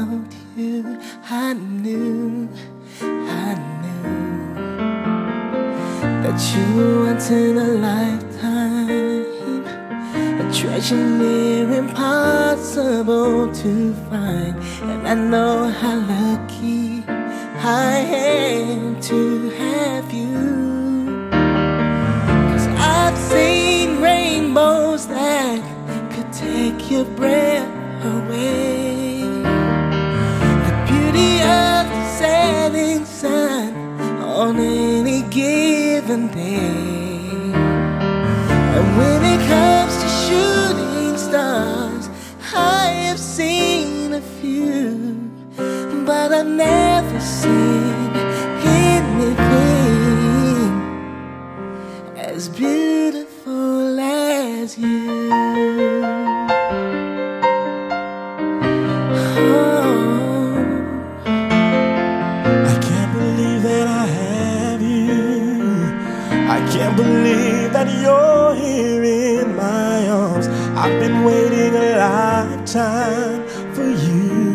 about you, I knew that you were once in a lifetime, a treasure near impossible to find. And I know how lucky I am to have you, 'cause I've seen rainbows that could take your breath away, the beauty of the setting sun on any given day. And when it comes to shooting stars, I have seen a few, but I've never seen anything as beautiful as you. I can't believe that you're here in my arms. I've been waiting a lifetime for you,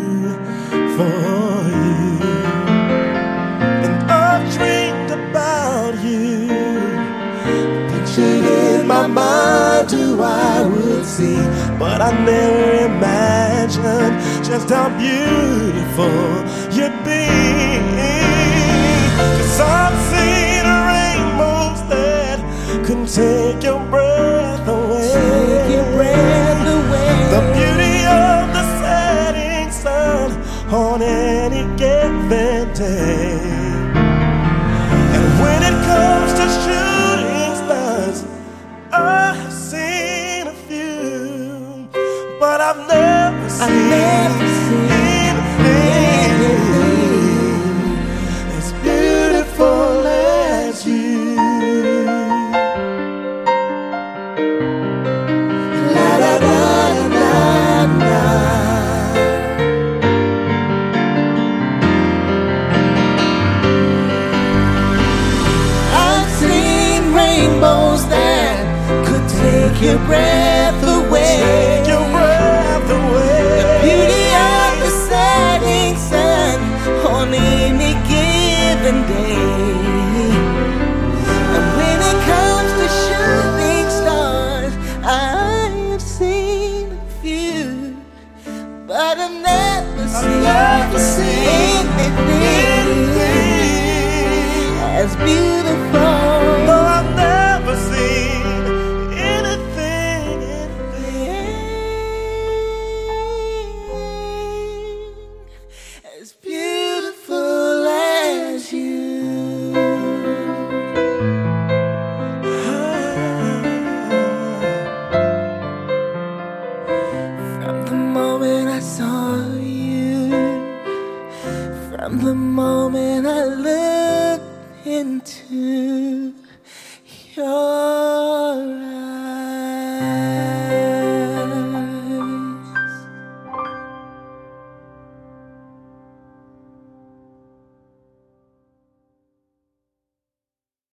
and I've dreamed about you, pictured in my mind who I would see, but I never imagined just how beautiful you'd be. 'Cause I've seen rainbows that can take your breath away, take your breath away. The beauty of the setting sun on any given day. And when it comes to shooting stars, I've seen a few, but I've never seen anything as beautiful as you. Your breath away, take your breath away. The beauty of the setting sun on any given day. And when it comes to shooting stars, I've seen a few, but I've never seen anything as beautiful. No, I've never seen as beautiful as you. From the moment I saw you, from the moment I looked into your